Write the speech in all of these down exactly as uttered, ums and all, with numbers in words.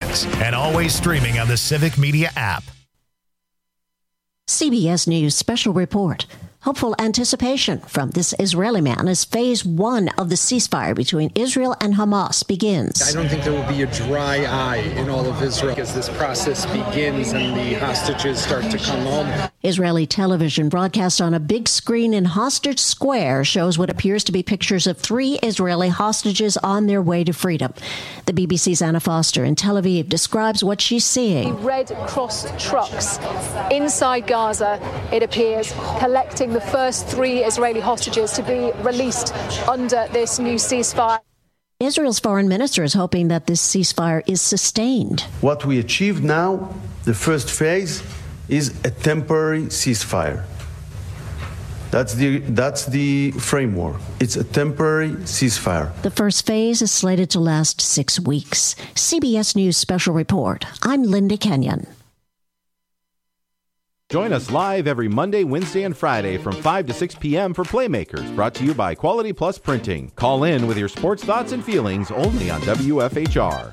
podcasts, and always streaming on the Civic Media app. C B S News Special Report. Hopeful anticipation from this Israeli man as phase one of the ceasefire between Israel and Hamas begins. I don't think there will be a dry eye in all of Israel as this process begins and the hostages start to come home. Israeli television broadcast on a big screen in Hostage Square shows what appears to be pictures of three Israeli hostages on their way to freedom. The B B C's Anna Foster in Tel Aviv describes what she's seeing. Red Cross trucks inside Gaza, it appears, collecting the first three Israeli hostages to be released under this new ceasefire. Israel's foreign minister is hoping that this ceasefire is sustained. What we achieved now, the first phase, is a temporary ceasefire. That's the that's the framework. It's a temporary ceasefire. The first phase is slated to last six weeks. C B S News Special Report. I'm Linda Kenyon. Join us live every Monday, Wednesday, and Friday from five to six p.m. for Playmakers, brought to you by Quality Plus Printing. Call in with your sports thoughts and feelings only on W F H R.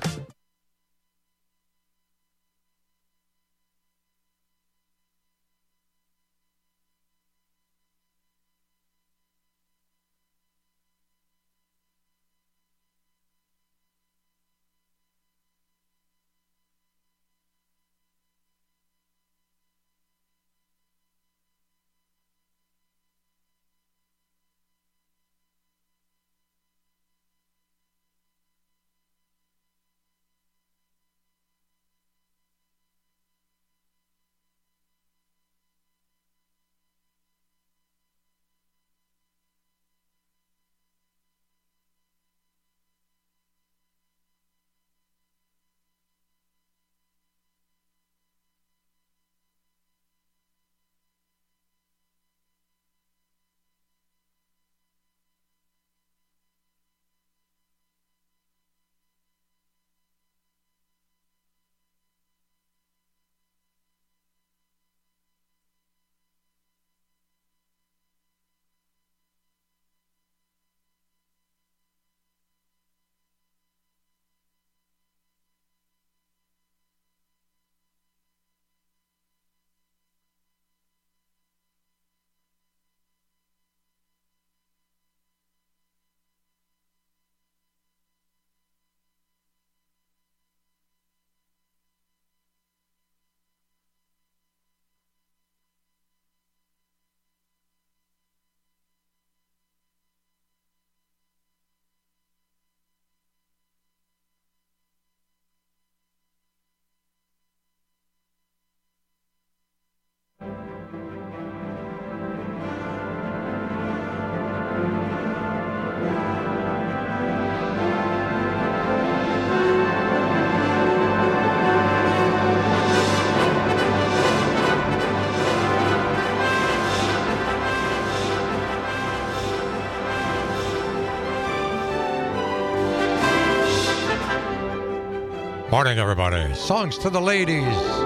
Morning, everybody. Songs to the ladies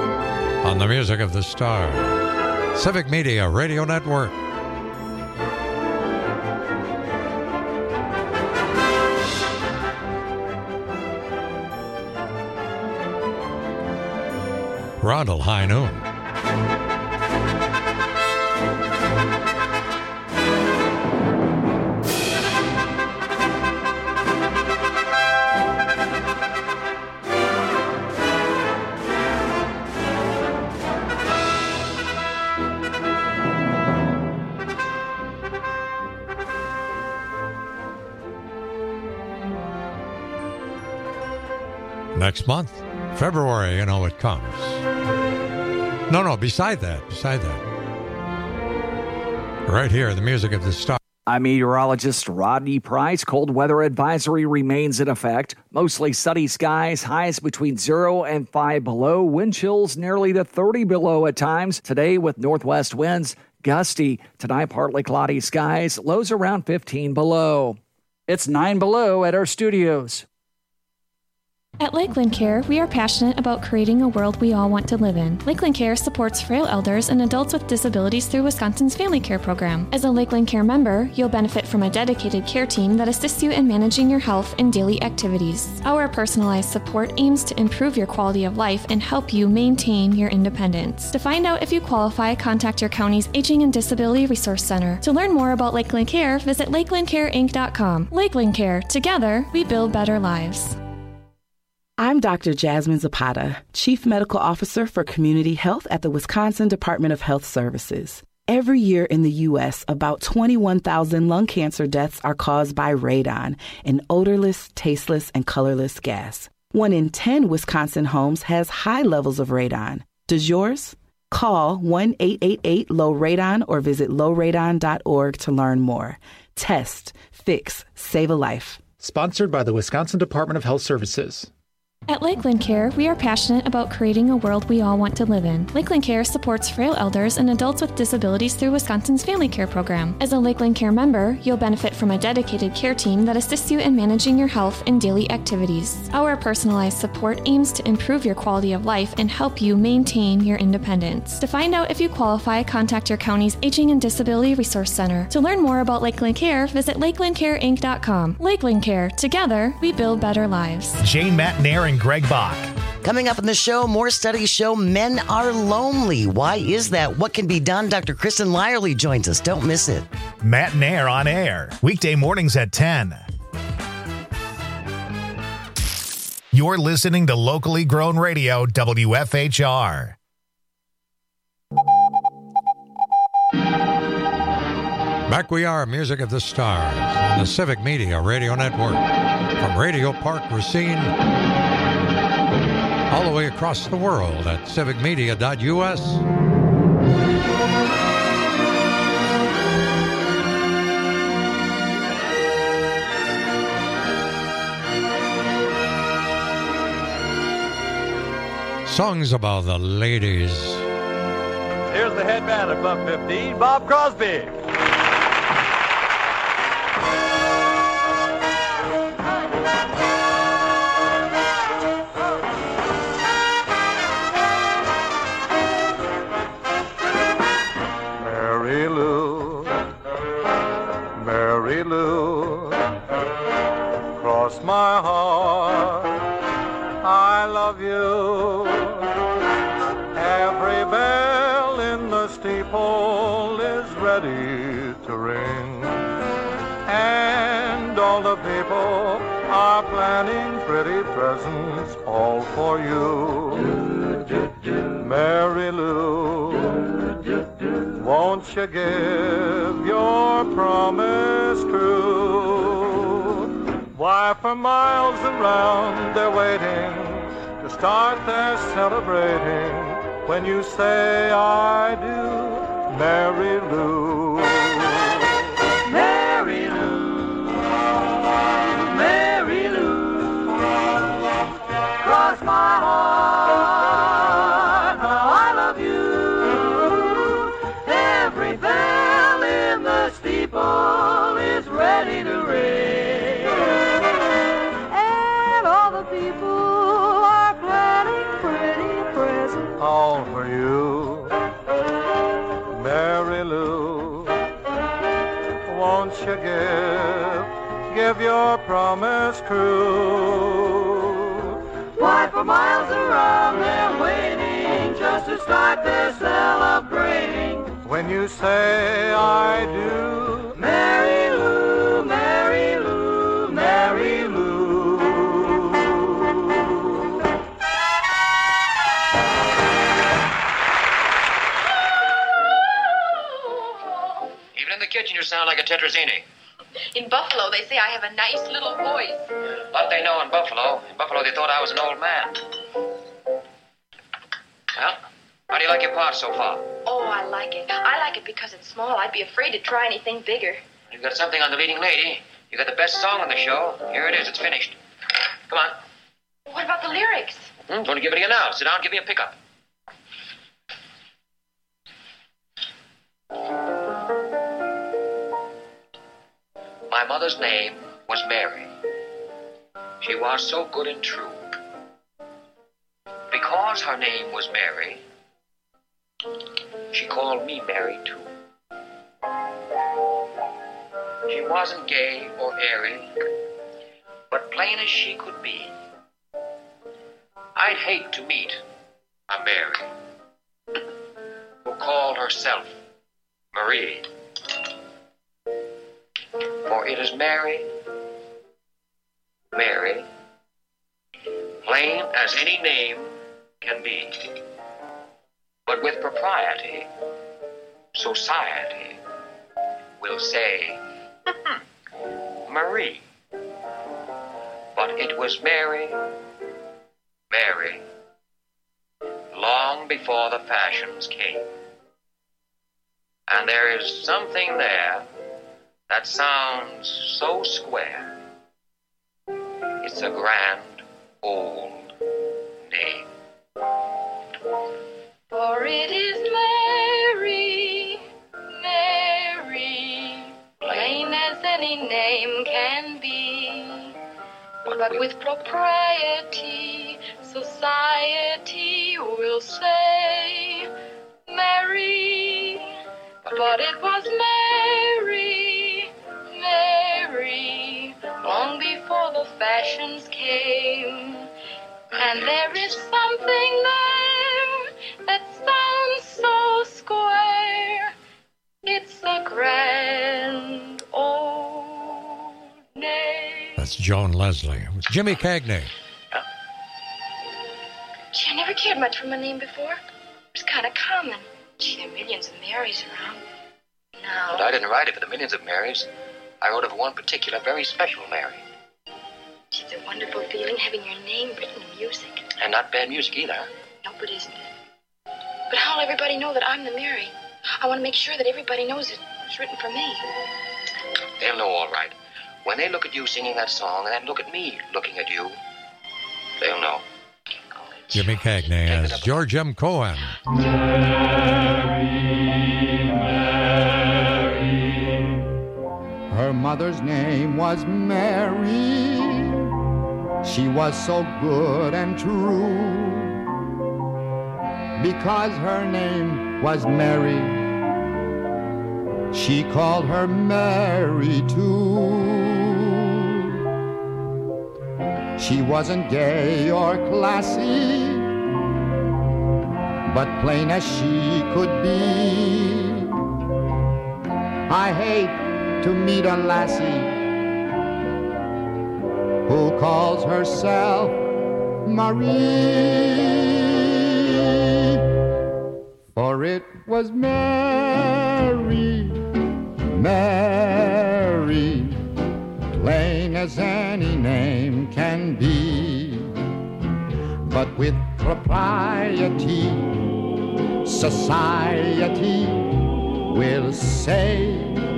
on the Music of the Star. Civic Media Radio Network. Rondell High Noon. Next month, February, you know, it comes. No, no, beside that, beside that. Right here, the Music of the Star. I'm meteorologist Rodney Price. Cold weather advisory remains in effect. Mostly sunny skies, highs between zero and five below. Wind chills nearly to thirty below at times. Today with northwest winds, gusty. Tonight, partly cloudy skies, lows around fifteen below. It's nine below at our studios. At Lakeland Care, we are passionate about creating a world we all want to live in. Lakeland Care supports frail elders and adults with disabilities through Wisconsin's Family Care Program. As a Lakeland Care member, you'll benefit from a dedicated care team that assists you in managing your health and daily activities. Our personalized support aims to improve your quality of life and help you maintain your independence. To find out if you qualify, contact your county's Aging and Disability Resource Center. To learn more about Lakeland Care, visit lakeland care inc dot com. Lakeland Care. Together, we build better lives. I'm Doctor Jasmine Zapata, Chief Medical Officer for Community Health at the Wisconsin Department of Health Services. Every year in the U S, about twenty-one thousand lung cancer deaths are caused by radon, an odorless, tasteless, and colorless gas. One in ten Wisconsin homes has high levels of radon. Does yours? Call one eight eight eight low radon or visit low radon dot org to learn more. Test, fix, save a life. Sponsored by the Wisconsin Department of Health Services. At Lakeland Care, we are passionate about creating a world we all want to live in. Lakeland Care supports frail elders and adults with disabilities through Wisconsin's Family Care Program. As a Lakeland Care member, you'll benefit from a dedicated care team that assists you in managing your health and daily activities. Our personalized support aims to improve your quality of life and help you maintain your independence. To find out if you qualify, contact your county's Aging and Disability Resource Center. To learn more about Lakeland Care, visit lakeland care inc dot com. Lakeland Care. Together, we build better lives. Jane Matnair and Greg Bach. Coming up in the show, more studies show men are lonely. Why is that? What can be done? Doctor Kristen Lyerly joins us. Don't miss it. Matnair on air, weekday mornings at ten. You're listening to locally grown radio, W F H R. Back we are, Music of the Stars, on the Civic Media Radio Network. From Radio Park Racine all the way across the world at civic media dot U S. Songs about the ladies. Here's the head man at Club fifteen, Bob Crosby. My heart, I love you. Every bell in the steeple is ready to ring, and all the people are planning pretty presents all for you. Mary Lou, won't you give your promise true? Why, for miles around they're waiting to start their celebrating when you say I do, Mary Lou. Mary Lou, Mary Lou, cross my heart, how I love you. Every bell in the steeple is ready to ring. All for you, Mary Lou. Won't you give, give your promise true? Why, for miles around they're waiting just to start their celebrating when you say I do, Mary Lou, Mary Lou, Mary Lou. Kitchen, you sound like a tetrazzini. In Buffalo, they say I have a nice little voice. What they know in Buffalo, in Buffalo they thought I was an old man. Well, how do you like your part so far? Oh, I like it. I like it because it's small. I'd be afraid to try anything bigger. You've got something on the leading lady. You got the best song on the show. Here it is. It's finished. Come on. What about the lyrics? Hmm, I'm going to give it to you now. Sit down and give me a pickup. My mother's name was Mary. She was so good and true. because her name was Mary, she called me Mary too. She wasn't gay or airy, but plain as she could be. I'd hate to meet a Mary who called herself Marie. For it is Mary, Mary, plain as any name can be. But with propriety, society will say, Marie. But it was Mary, Mary, long before the fashions came. And there is something there that sounds so square. It's a grand old name. For it is Mary, Mary, plain as any name can be. But with propriety, society will say, Mary. But it was Mary, Mary, long before the fashions came. And there is something there that sounds so square. It's a grand old name. That's Joan Leslie with Jimmy Cagney. Gee, I never cared much for my name before. It was kind of common. Gee, there are millions of Marys around. No. But I didn't write it for the millions of Marys. I wrote it for one particular, very special Mary. It's a wonderful feeling having your name written in music. And not bad music either. No, but isn't it? But how'll everybody know that I'm the Mary? I want to make sure that everybody knows it was written for me. They'll know all right. When they look at you singing that song and then look at me looking at you, they'll know. Jimmy Cagney as George M. Cohan. Her mother's name was Mary. She was so good and true. Because her name was Mary, she called her Mary too. She wasn't gay or classy, but plain as she could be. I hate to meet a lassie who calls herself Marie. For it was Mary, Mary, plain as any name can be. But with propriety, society will say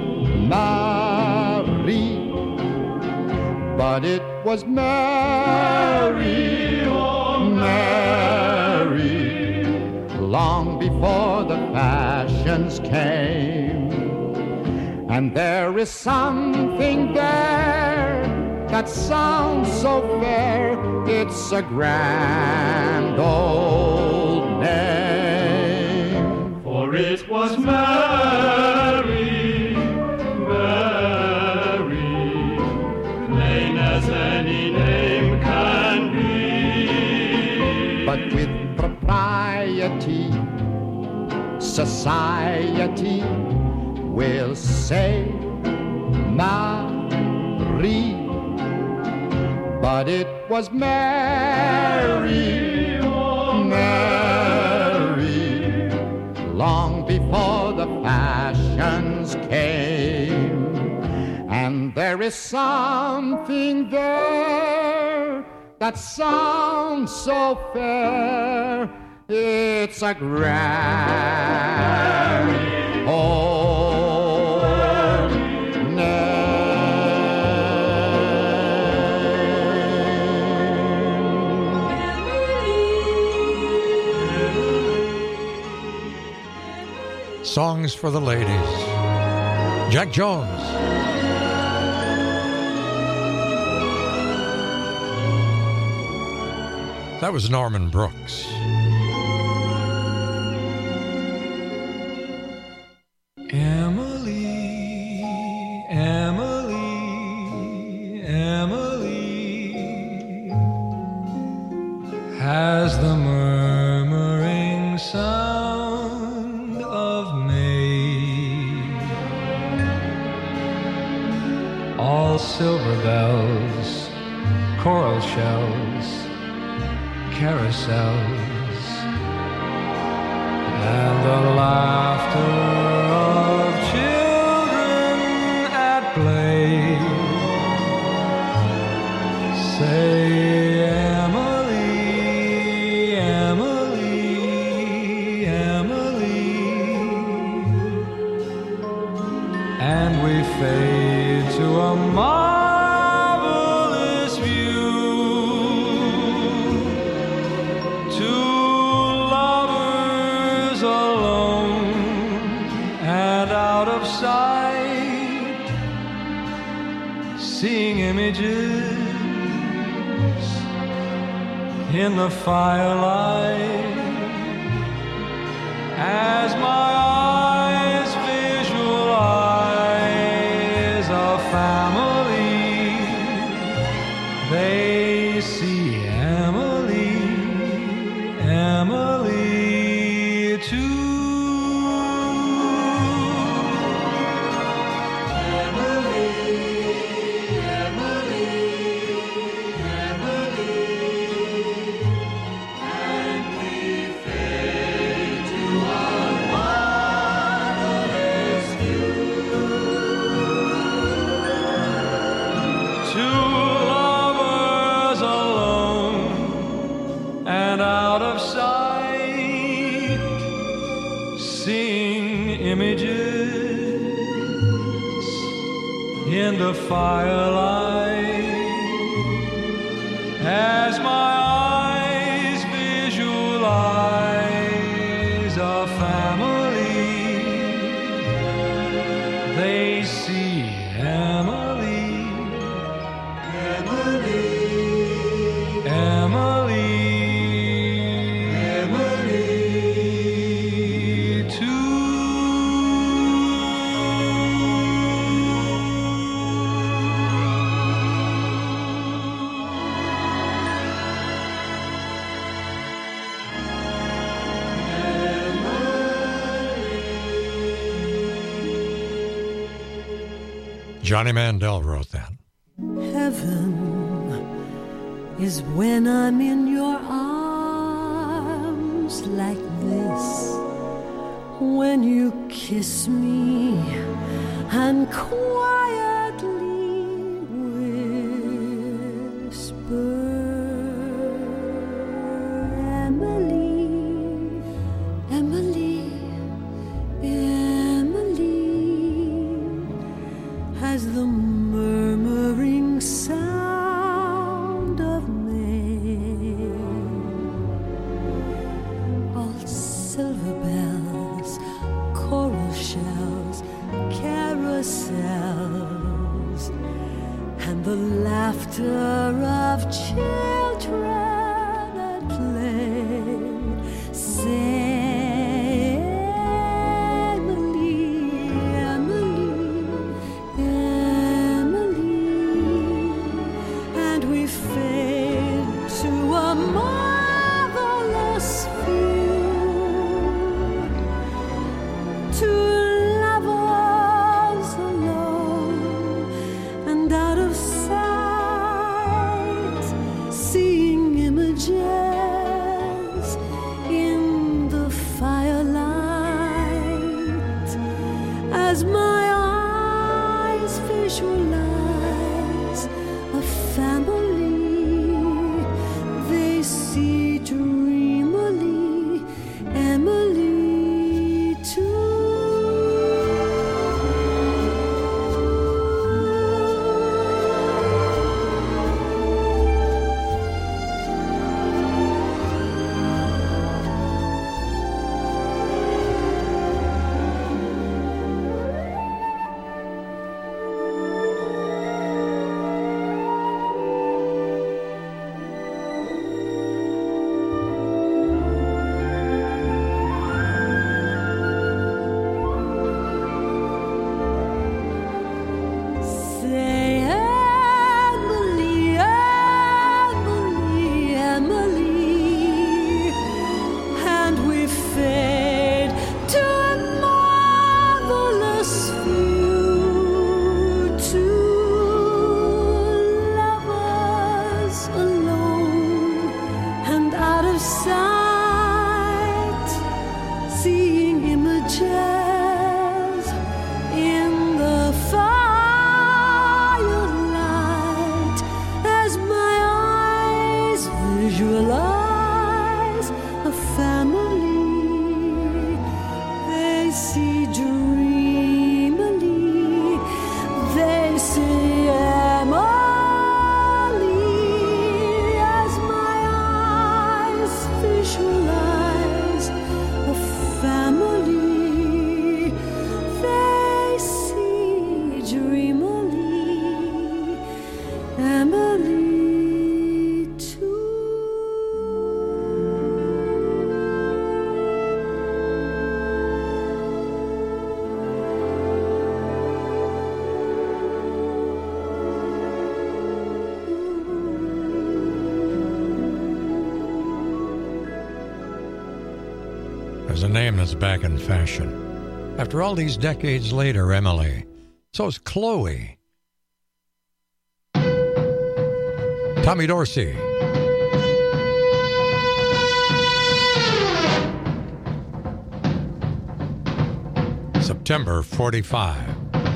Marie. But it was Mary, oh Mary, long before the fashions came. And there is something there that sounds so fair. It's a grand old name. For it was Mary, Mary, plain as any name can be. But with propriety, society will say Marie. But it was Mary, oh Mary, long before the fashions came. And there is something there that sounds so fair. It's a grand old name. Songs for the ladies. Jack Jones. That was Norman Brooks. silver bells, coral shells, carousels, and the laughter of children at play. Say, Emily, Emily, Emily, and we fade to a marvelous view, two lovers alone and out of sight, seeing images in the firelight, as my eyes visualize a family, they see Emily, Emily too. In the firelight, as my eyes visualize a family, they see Emily, Emily, Emily, Emily too. Johnny Mandel wrote that. Heaven is when I'm in your arms like this, when you kiss me and quietly whisper, Emily, Emily, Emily, as the murmuring sound of May, all silver bells, coral shells, carousels, sight, seeing images in the firelight as my eyes visualize a family. They see dreamily, they see Emily as my eyes visualize a family. They see dreamily Emily too. There's a name that's back in fashion. After all these decades later, Emily. So is Chloe. Tommy Dorsey. September forty-five.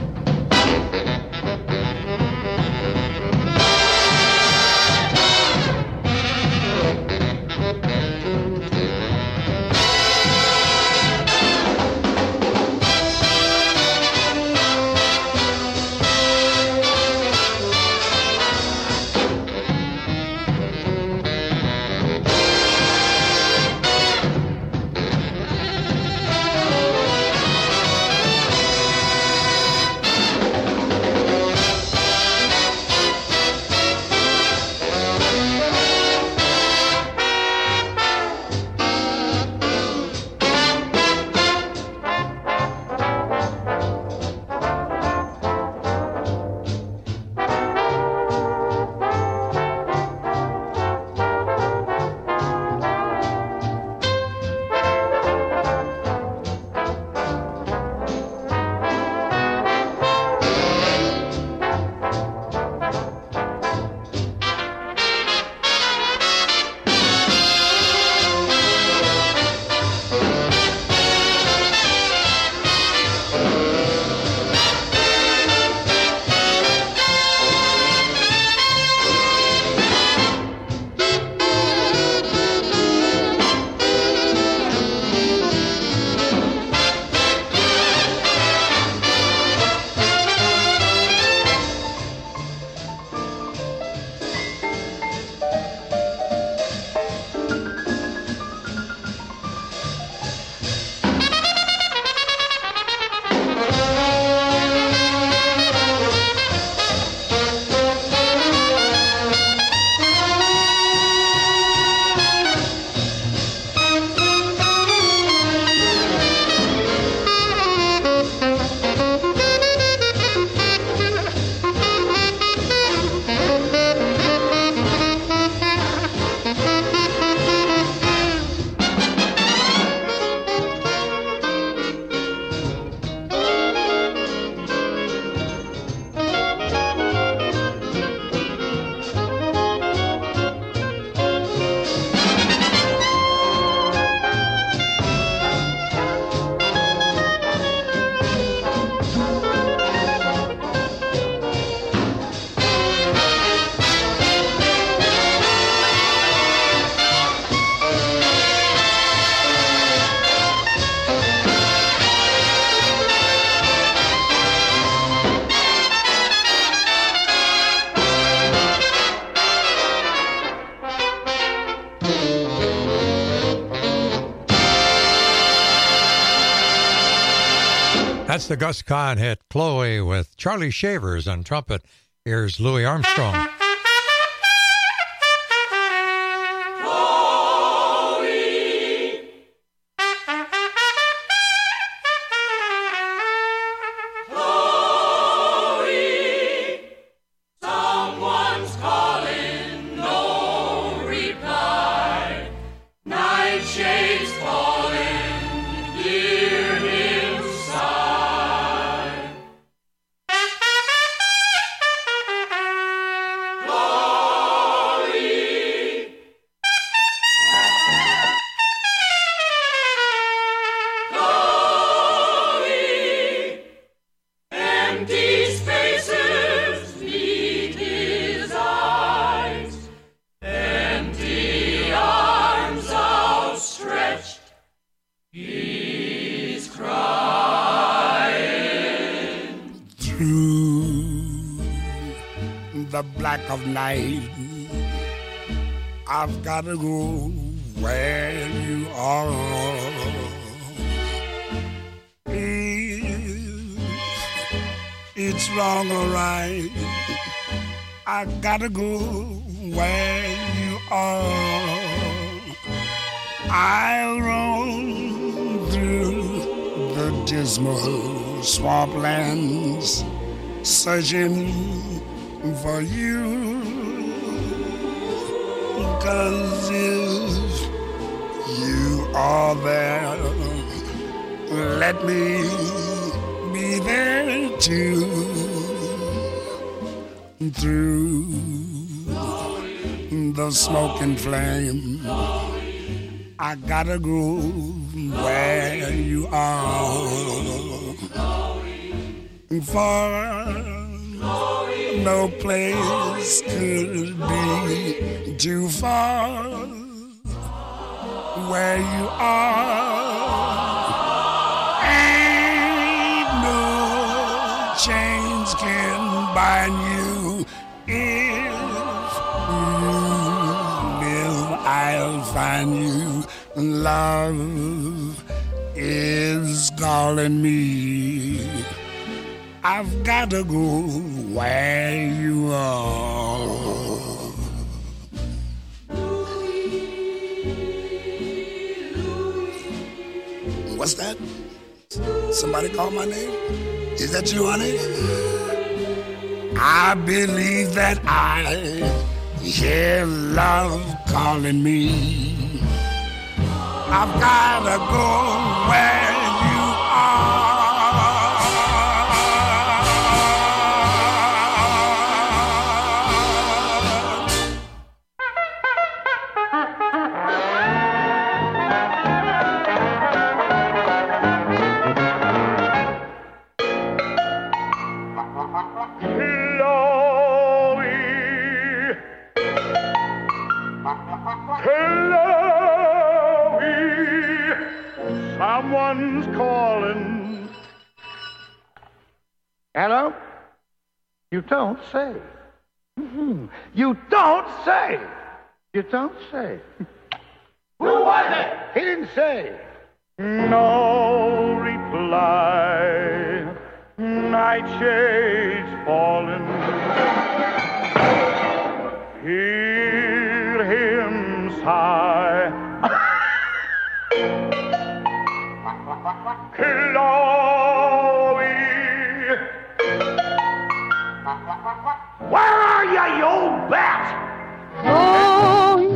That's the Gus Kahn hit, Chloe, with Charlie Shavers on trumpet. Here's Louis Armstrong. the black of night. I've got to go where you are. If it's wrong or right, I gotta go where you are. I'll roam through the dismal swamplands, searching for you. 'Cause if you are there, let me be there too. Through the smoke and flame, I gotta go where you are. For no place could be too far where you are. Ain't no chains can bind you. If you live, I'll find you. Love is calling me. I've got to go where you are. What's that? Somebody call my name? Is that you, honey? I believe that I hear love calling me. I've gotta go where you are. Someone's calling. Hello? You don't say. Mm-hmm. You don't say. You don't say. Who was it? He didn't say. No reply. Night shades falling. Hear him sigh. Chloe, where are you, you old bat? Chloe,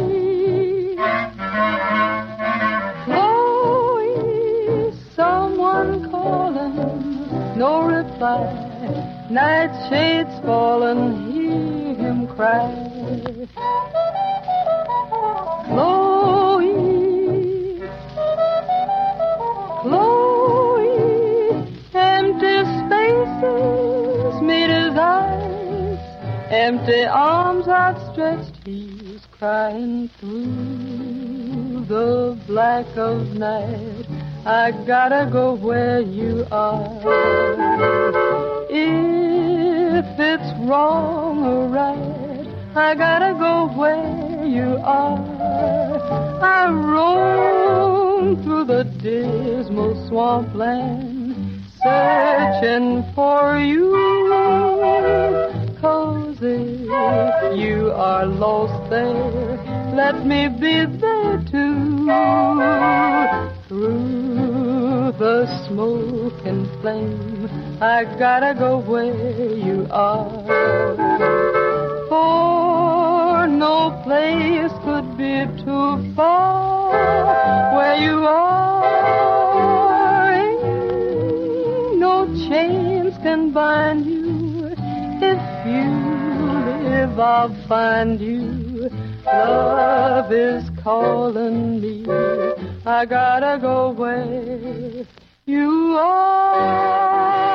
Chloe, someone calling, no reply. Night shades fallen, hear him cry. Chloe, Chloe, empty spaces meet his eyes, empty arms outstretched, he's crying through the black of night. I gotta go where you are. If it's wrong or right, I gotta go where you are. I roam through the dismal swampland, searching for you. 'Cause if you are lost there, let me be there too. Through the smoke and flame, I gotta go where you are. For no place could be too far where you are. Ain't no chains can bind you. If you live, I'll find you. Love is calling me. I gotta go where you are.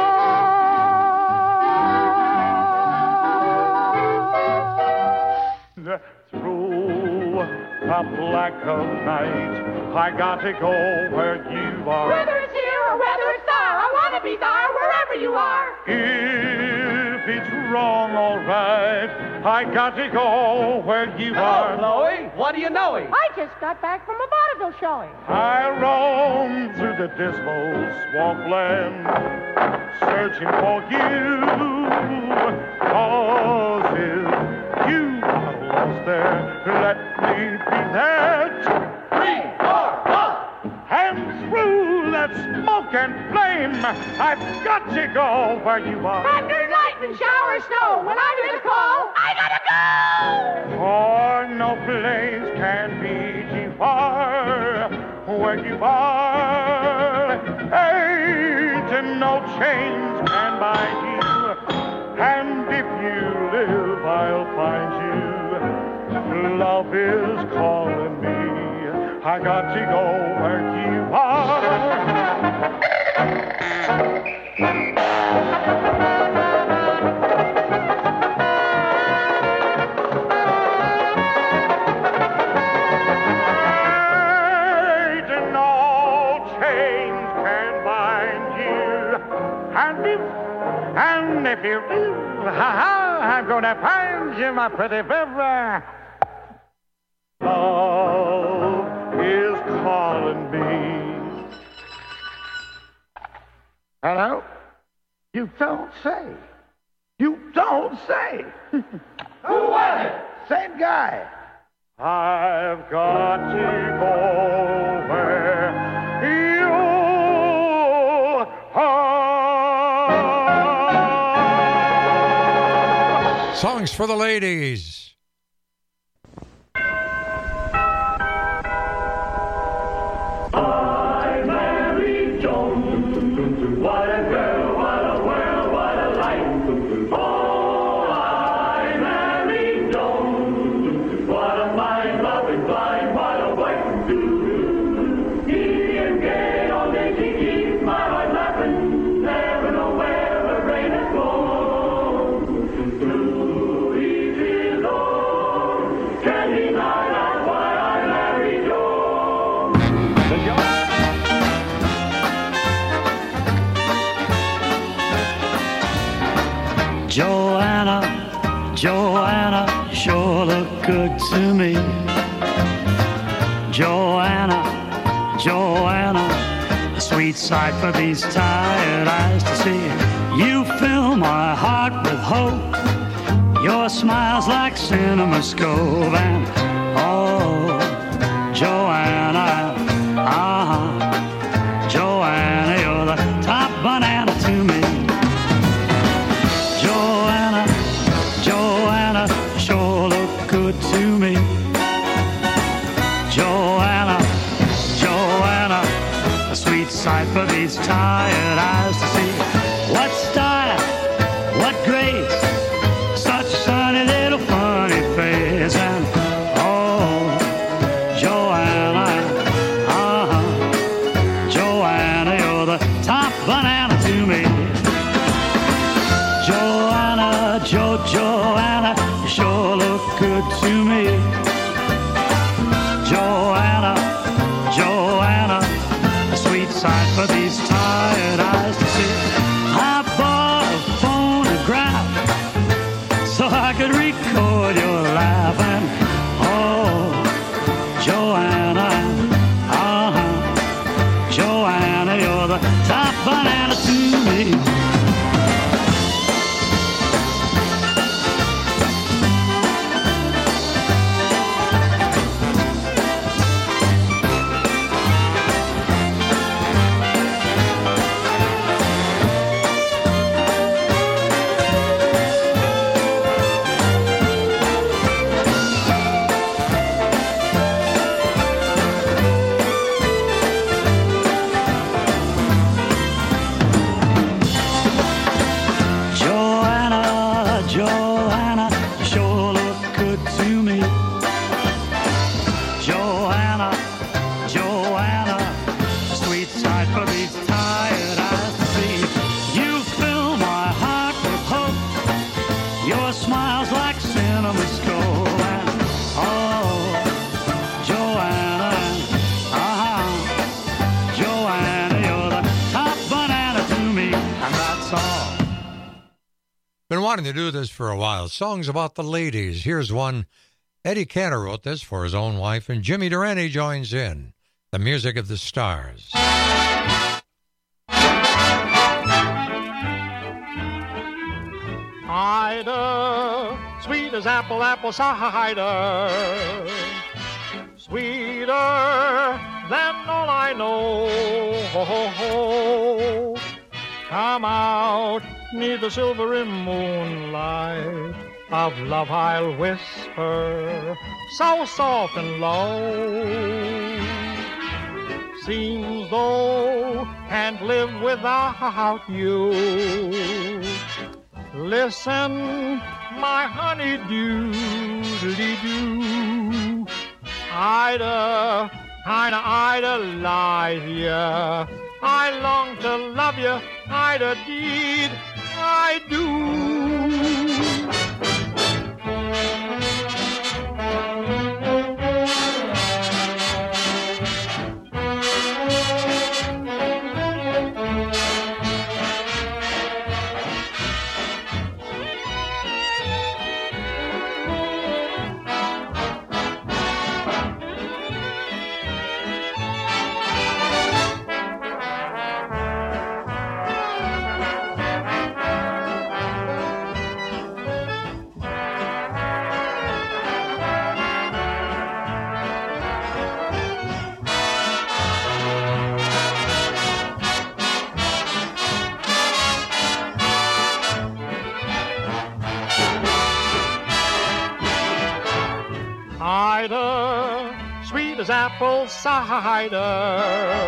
Through the black of night, I gotta go where you are. Whether it's here or whether it's there, I wanna be there wherever you are. If it's wrong, all right. I got to go where you Hello, are. Chloe. What do you know? I just got back from a vaudeville showing. I roam through the dismal swampland, searching for you. Causes you are lost there. Let me be that. Three, four, one. Hands through that smoke and flame. I've got to go where you are. Thunder, lightning, shower, snow. When I hear the call, I gotta go. For no place can be too far where you are. Ain't no chains can bind you. And if you live, I'll find you. Love is calling me. I got to go where you are. Ain't no chains can bind you. And if, and if you live, ha-ha, I'm gonna find you, my pretty baby. Love is calling me. Hello? You don't say. You don't say. Who was it? Same guy. I've got to go where you are. Songs for the ladies. What a girl, what a world, what a life. Oh, I married Joan. What a mind, loving blind, what a wife to do. Giddy and gay, all day she keeps my heart laughing. Never know where the rain has gone. To each his own. Can he not ask why I married Joan? The Joan. Joanna, Joanna, you sure look good to me. Joanna, Joanna, a sweet sight for these tired eyes to see. You fill my heart with hope. Your smile's like cinema scope. And oh, Joanna, uh-huh, Joanna, you're the top banana to me. Joanna, sure look good to me. Joanna, Joanna, a sweet sight for these tired eyes to see. What style, what grace, such a sunny little funny face. And oh, Joanna, uh-huh, Joanna, you're the top banana to me. Joanna, Jo, Joanna, you sure look good to me. Joanna, Joanna, a sweet sight for these tired eyes to see. I bought a phonograph so I could record your laugh. And oh, Joanna, uh-huh, Joanna, you're the top banana to me. wanting to do this for a while. Songs about the ladies. Here's one. Eddie Cantor wrote this for his own wife, and Jimmy Durante joins in. The Music of the Stars. Ida, sweet as apple, apple cider, sweeter than all I know. Ho, ho, ho. Come out neath the silvery moonlight, of love I'll whisper, so soft and low. Seems though can't live without you. Listen, my honeydew, doo. Ida, kinda idolize I long to love you, Ida, deed, I do. Ida, sweet as apple cider,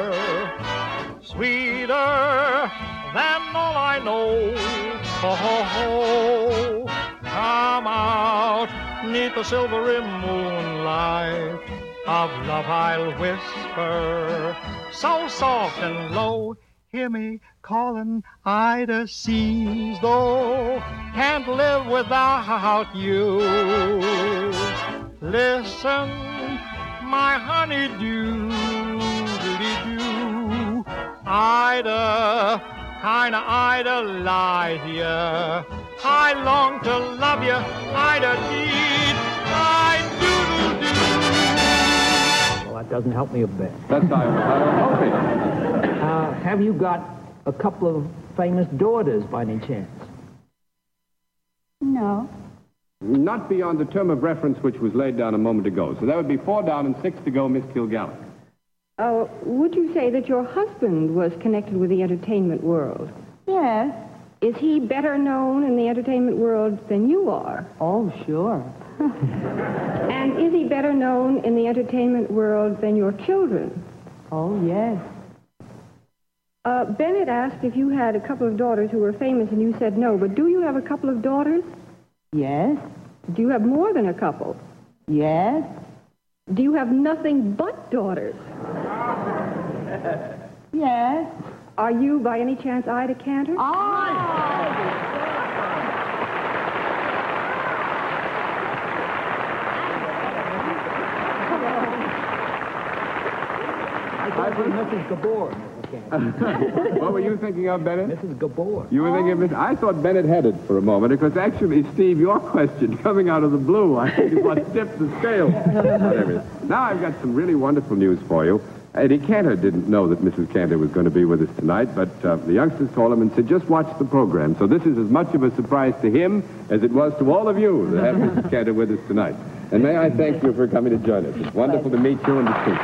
sweeter than all I know. Ho, ho, ho. Come out neath the silvery moonlight, of love I'll whisper, so soft and low. Hear me calling, Ida, seems though can't live without you. Listen, my honeydew, doo. Ida, kinda idolize ya. I long to love you, Ida, deed, I do, do. Well, that doesn't help me a bit. That's not helping. Uh, have you got a couple of famous daughters by any chance? No. Not beyond the term of reference which was laid down a moment ago. So that would be four down and six to go, Miss Kilgallen. Uh, would you say that your husband was connected with the entertainment world? Yes. Is he better known in the entertainment world than you are? Oh, sure. And is he better known in the entertainment world than your children? Oh, yes. Uh, Bennett asked if you had a couple of daughters who were famous, and you said no. But do you have a couple of daughters? Yes. Do you have more than a couple? Yes. Do you have nothing but daughters? Yes. Are you, by any chance, Ida Cantor? I... I thought it was Missus Gabor. What were you thinking of, Bennett? Missus Gabor. You were thinking of Miss I thought Bennett had it for a moment, because actually, Steve, your question coming out of the blue, I think is what tipped the scale. Whatever. Now I've got some really wonderful news for you. Eddie Cantor didn't know that Missus Cantor was going to be with us tonight, but uh, the youngsters called him and said, just watch the program. So this is as much of a surprise to him as it was to all of you to have Missus Cantor with us tonight. And may I thank you for coming to join us. It's wonderful to meet you and to speak.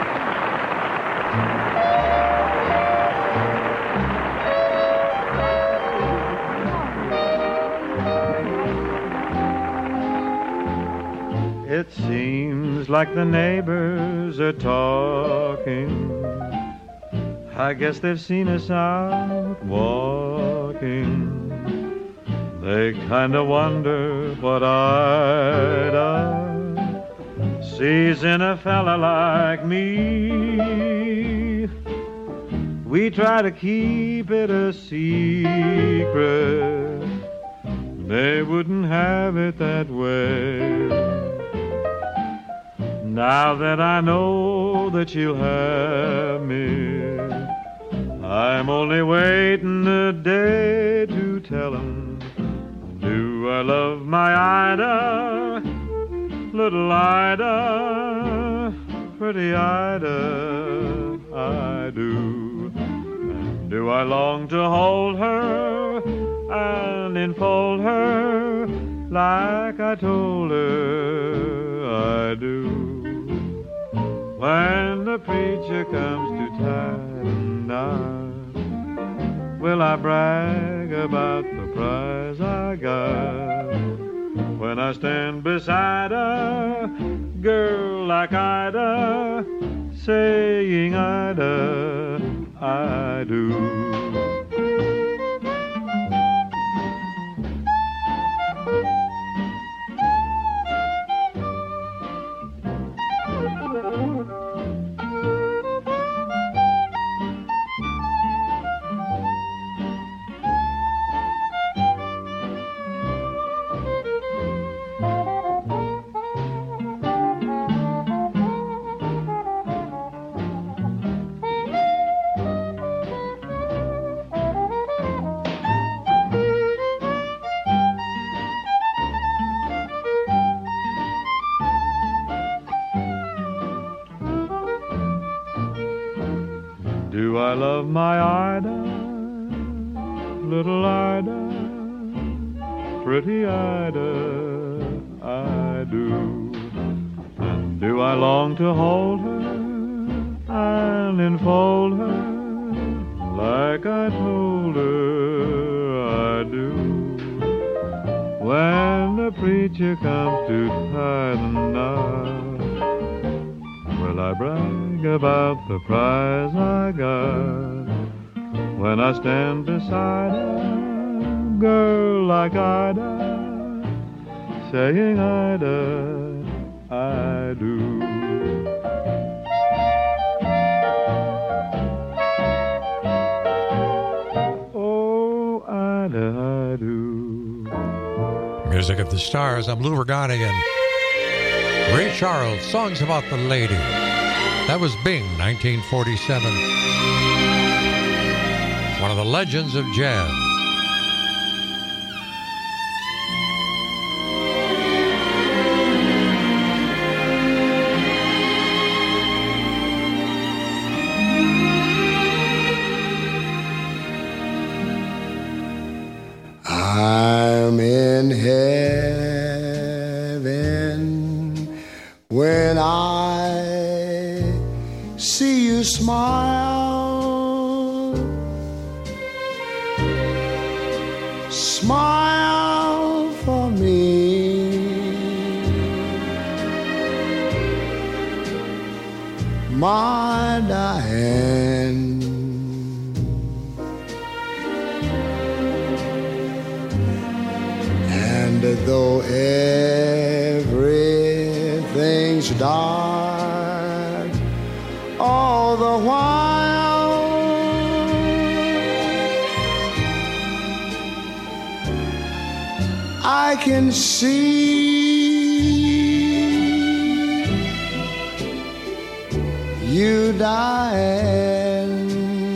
It seems like the neighbors are talking. I guess they've seen us out walking. They kind of wonder what Ida sees in a fella like me. We try to keep it a secret. They wouldn't have it that way. Now that I know that she'll have me, I'm only waiting a day to tell 'em. Do Do I long to hold her and enfold her like I told her I do? When the preacher comes to tie the knot, will I brag about the prize I got? When I stand beside a girl like Ida, saying Ida, I do. Do I love my Ida, little Ida, pretty Ida, I do. And do I long to hold her and enfold her like I told her I do? When the preacher comes to tie the knot, will I brag about the prize I got? When I stand beside a girl like Ida, saying Ida, I do. Oh, Ida, I do. Music of the Stars. I'm Lou Regani and Ray Charles, Songs About the Lady. That was Bing, nineteen forty-seven. One of the legends of jazz. I'm in heaven when I see you smile, smile for me, my Diane. And though everything's dark all the while, I can see you, Diane.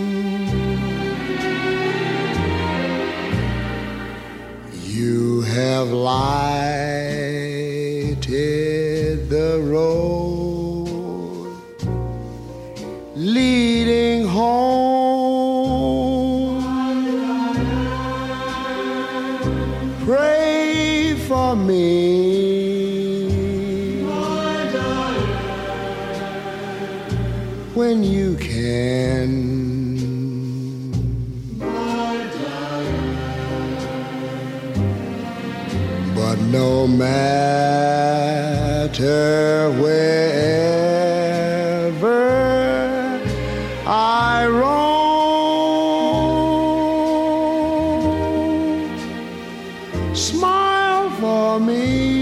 You have lighted the road leading home. Pray for me when you can. But no matter wherever I roam, smile for me,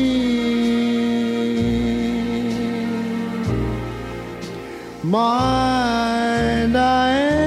my Diane.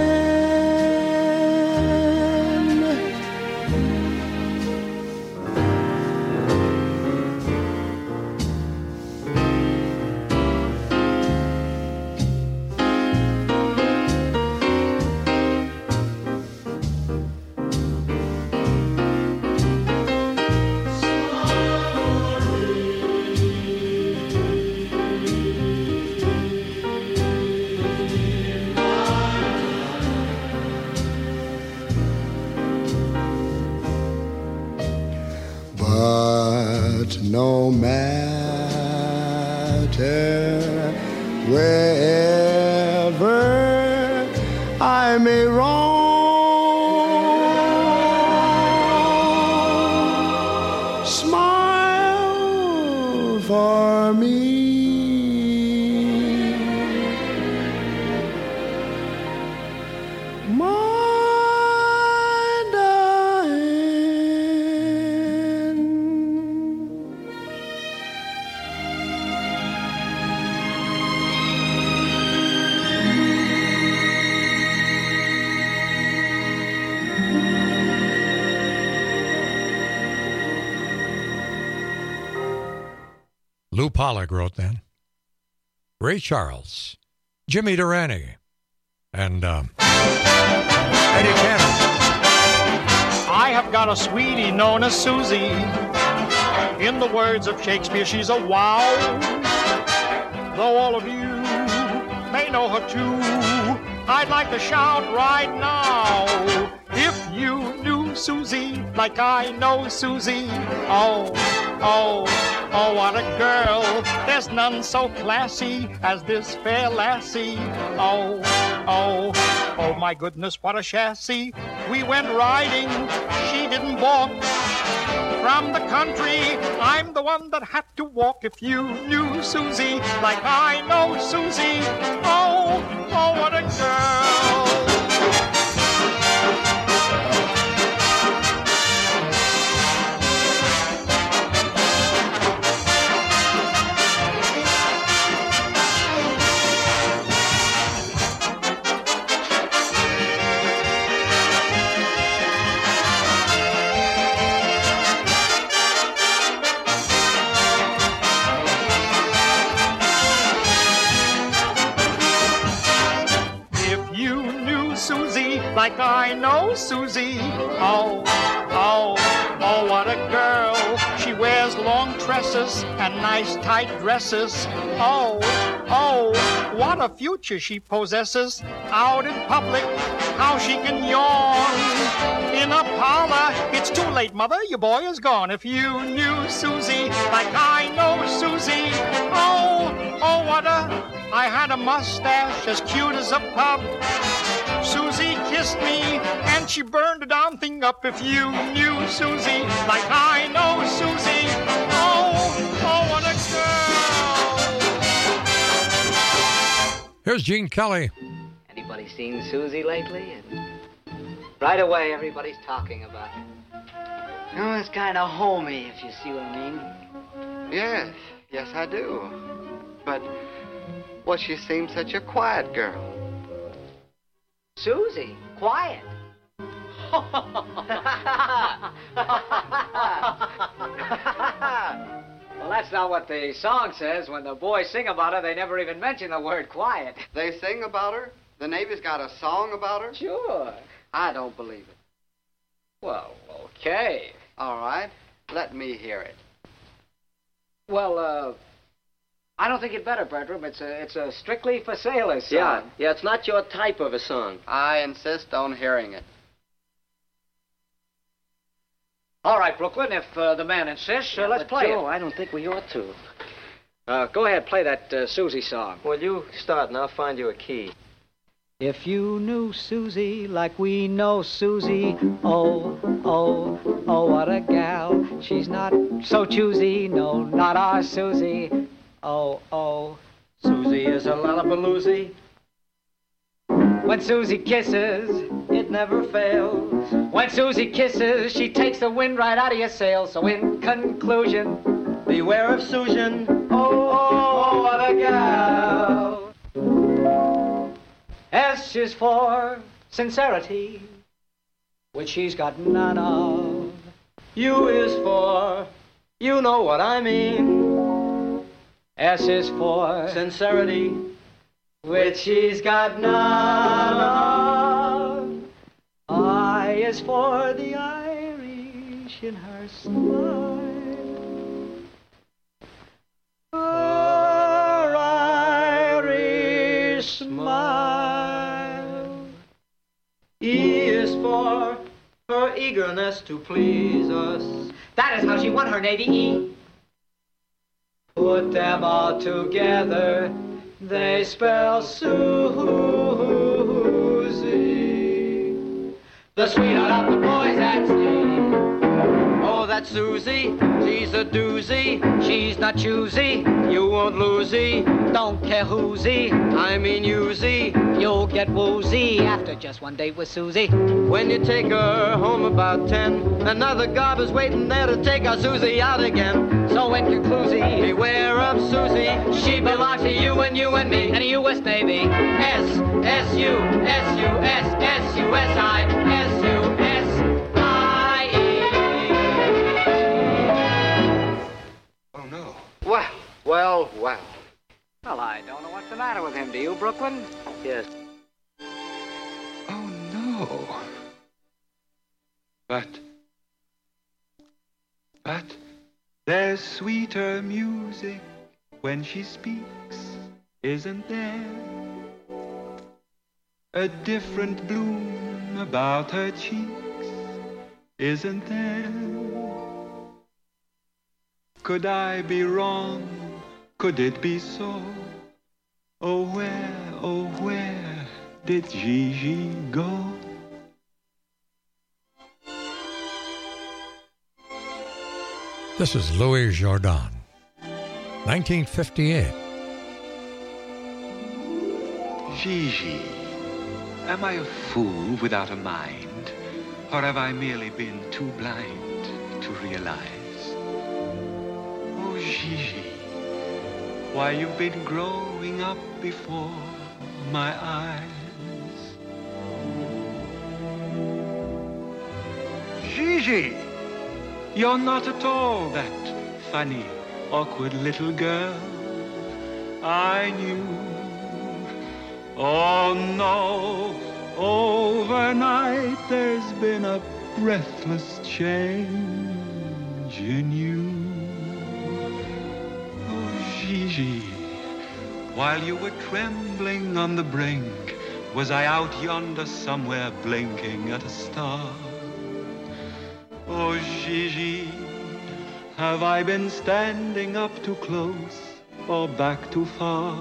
I may roam. Smile for me. Lou Pollack wrote then. Ray Charles, Jimmy Durante, and um, Eddie Cannon. I have got a sweetie known as Susie. In the words of Shakespeare, she's a wow. Though all of you may know her too, I'd like to shout right now. If you knew Susie like I know Susie, oh, oh, oh, what a girl. There's none so classy as this fair lassie. Oh, oh, oh, my goodness, what a chassis. We went riding, she didn't walk. From the country, I'm the one that had to walk. If you knew Susie like I know Susie, oh, oh, what a girl. Like I know Susie, oh, oh, oh, what a girl. She wears long tresses and nice tight dresses. Oh, oh, what a future she possesses. Out in public, how she can yawn. In a parlor, it's too late, mother, your boy is gone. If you knew Susie like I know Susie, oh, oh, what a, I had a mustache as cute as a pup. Susie kissed me, and she burned the darn thing up. If you knew Susie like I know Susie, oh, oh, what a girl. Here's Gene Kelly. Anybody seen Susie lately? And right away, everybody's talking about her. Oh, it's kind of homey, if you see what I mean. Yes, yes, I do. But, well, she seems such a quiet girl. Susie, quiet. Well, that's not what the song says. When the boys sing about her, they never even mention the word quiet. They sing about her? The Navy's got a song about her? Sure. I don't believe it. Well, okay. All right. Let me hear it. Well, uh... I don't think you'd better, Bertram. It's a, it's a strictly for sailors song. Yeah, yeah, it's not your type of a song. I insist on hearing it. All right, Brooklyn, if uh, the man insists, uh, yeah, let's play Joe, it. I don't think we ought to. Uh, go ahead, play that uh, Susie song. Well, you start and I'll find you a key. If you knew Susie like we know Susie, oh, oh, oh, what a gal. She's not so choosy, no, not our Susie. Oh, oh, Susie is a lollapaloozy. When Susie kisses, it never fails. When Susie kisses, she takes the wind right out of your sails. So in conclusion, beware of Susan. Oh, oh, oh, what a gal. S is for sincerity, which she's got none of. U is for, you know what I mean. S is for sincerity, which she's got none of. I is for the Irish in her smile. Her Irish smile. E is for her eagerness to please us. That is how she won her Navy E. Put them all together, they spell Susie. The sweetheart of the boys at sea. Oh, that's Susie, she's a doozy. She's not choosy, you won't losey. Don't care who'sy, I mean you'sy. You'll get woozy after just one date with Susie. When you take her home about ten, another gobber's waiting there to take our Susie out again. So in conclusion, beware of Susie. She belongs to you and you and me and a U S Navy. S, S, U, S, U, S, S, U, S, I, S, U, S, I, E. Oh, no. Well, well, well. Well, I don't know what's the matter with him. Do you, Brooklyn? Yes. Oh, no. But, but, there's sweeter music when she speaks, isn't there? A different bloom about her cheeks, isn't there? Could I be wrong? Could it be so? Oh, where, oh, where did Gigi go? This is Louis Jordan, nineteen fifty-eight. Gigi, am I a fool without a mind? Or have I merely been too blind to realize? Oh, Gigi, why you've been growing up before my eyes. Gigi, you're not at all that funny, awkward little girl I knew. Oh, no, overnight there's been a breathless change in you. Oh, Gigi, while you were trembling on the brink, was I out yonder somewhere blinking at a star? Oh, Gigi, have I been standing up too close or back too far?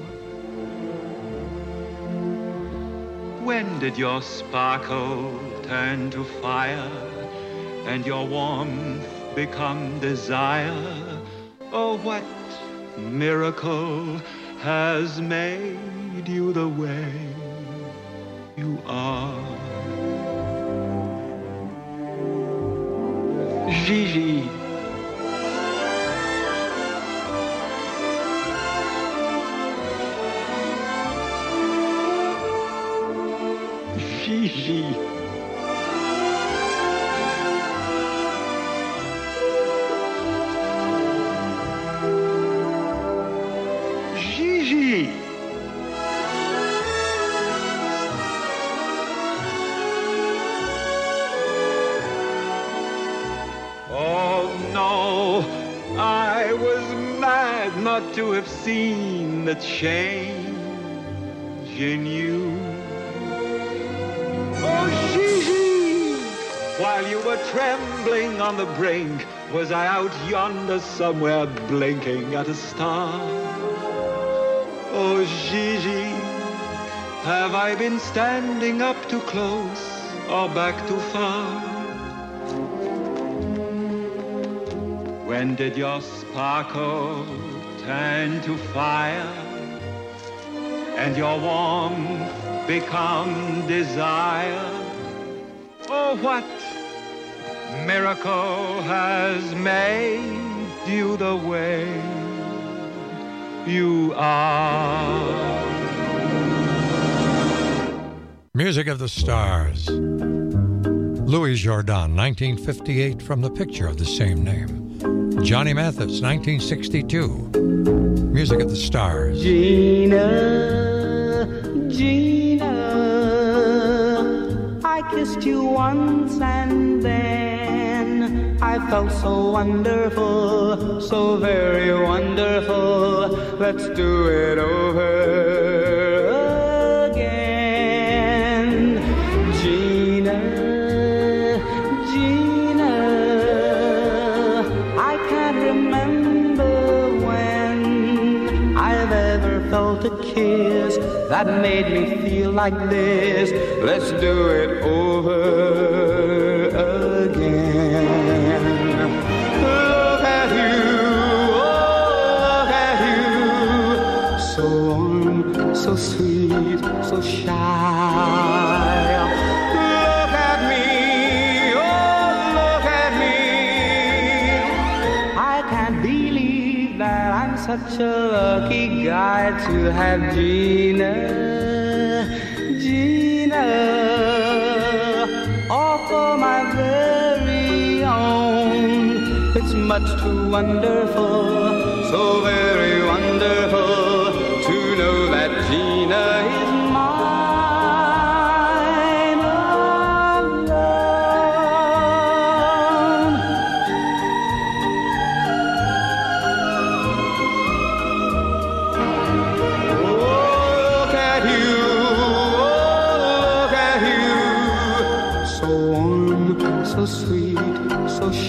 When did your sparkle turn to fire and your warmth become desire? Oh, what miracle has made you the way you are? Gigi. Gigi. Gigi. Oh, no, I was mad not to have seen the change in you. Oh, Gigi, while you were trembling on the brink, was I out yonder somewhere blinking at a star? Oh, Gigi, have I been standing up too close or back too far? When did your sparkle turn to fire and your warmth become desire? Oh, what miracle has made you the way you are? Music of the Stars. Louis Jordan, nineteen fifty-eight, from the picture of the same name. Johnny Mathis, nineteen sixty-two. Music of the Stars. Gina, Gina, I kissed you once and then I felt so wonderful, so very wonderful. Let's do it over again. Gina, Gina, I can't remember when I've ever felt a kiss that made me feel like this. Let's do it over such a lucky guy to have Gina, Gina, all for my very own. It's much too wonderful, so very wonderful to know that Gina is mine alone. Look at you, look at you, so warm, so sweet, so shy.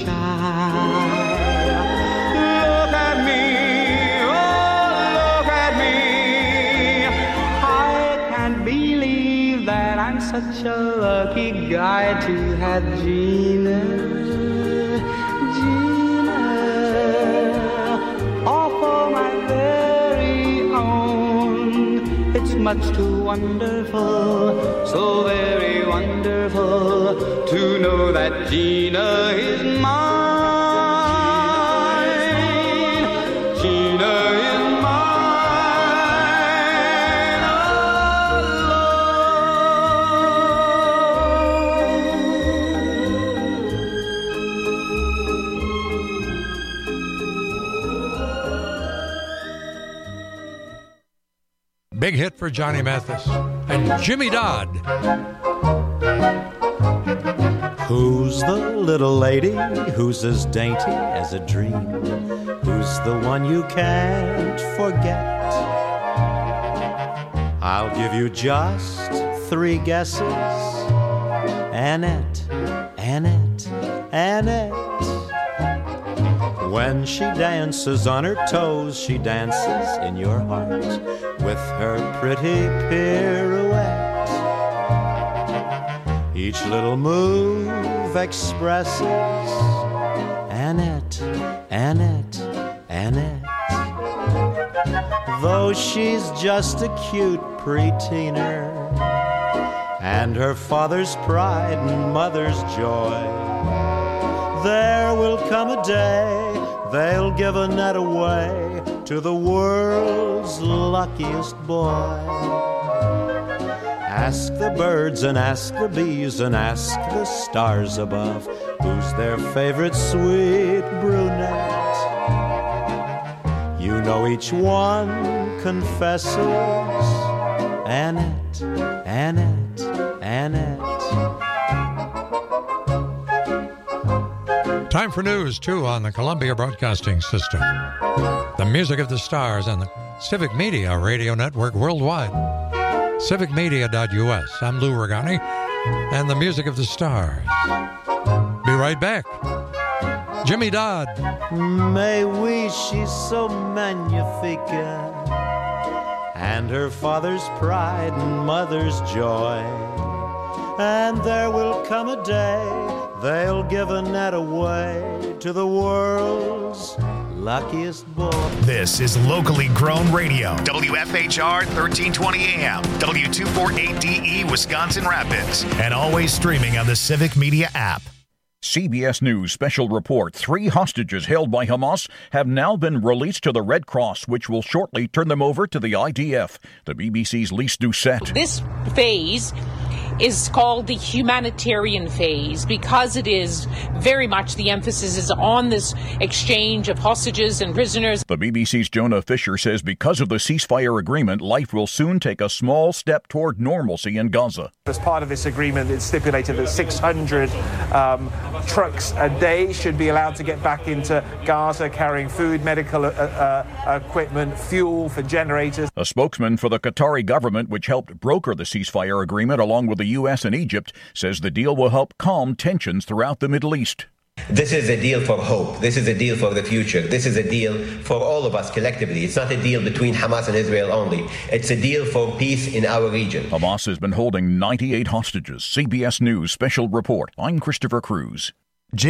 Look at me, oh, look at me. I can't believe that I'm such a lucky guy to have Gina, Gina, all for my very own. It's much too wonderful, so very wonderful to know that Gina is mine. Gina is mine Big hit for Johnny Mathis and Jimmy Dodd. Who's the little lady who's as dainty as a dream? Who's the one you can't forget? I'll give you just three guesses. Annette, Annette, Annette. When she dances on her toes, she dances in your heart with her pretty pirouette. Each little move expresses Annette, Annette, Annette. Though she's just a cute pre-teener and her father's pride and mother's joy, there will come a day they'll give Annette away to the world's luckiest boy. Ask the birds and ask the bees and ask the stars above who's their favorite sweet brunette. You know each one confesses Annette, Annette, Annette. Time for news, too, on the Columbia Broadcasting System. The music of the stars on the Civic Media Radio Network worldwide. civic media dot U S. I'm Lou Regani, and the music of the stars. Be right back. Jimmy Dodd. Mais oui, she's so magnifique, and her father's pride and mother's joy. And there will come a day they'll give Annette away to the world's luckiest boy. This is locally grown radio. W F H R thirteen twenty A M, W two forty-eight D E, Wisconsin Rapids, and always streaming on the Civic Media app. C B S News special report. Three hostages held by Hamas have now been released to the Red Cross, which will shortly turn them over to the I D F. The B B C's Lise Doucette. This phase is called the humanitarian phase because it is very much the emphasis is on this exchange of hostages and prisoners. The B B C's Jonah Fisher says because of the ceasefire agreement, life will soon take a small step toward normalcy in Gaza. As part of this agreement, it's stipulated that six hundred um, trucks a day should be allowed to get back into Gaza, carrying food, medical uh, uh, equipment, fuel for generators. A spokesman for the Qatari government, which helped broker the ceasefire agreement along with the U S and Egypt, says the deal will help calm tensions throughout the Middle East. This is a deal for hope. This is a deal for the future. This is a deal for all of us collectively. It's not a deal between Hamas and Israel only. It's a deal for peace in our region. Hamas has been holding ninety-eight hostages. C B S News special report. I'm Christopher Cruz.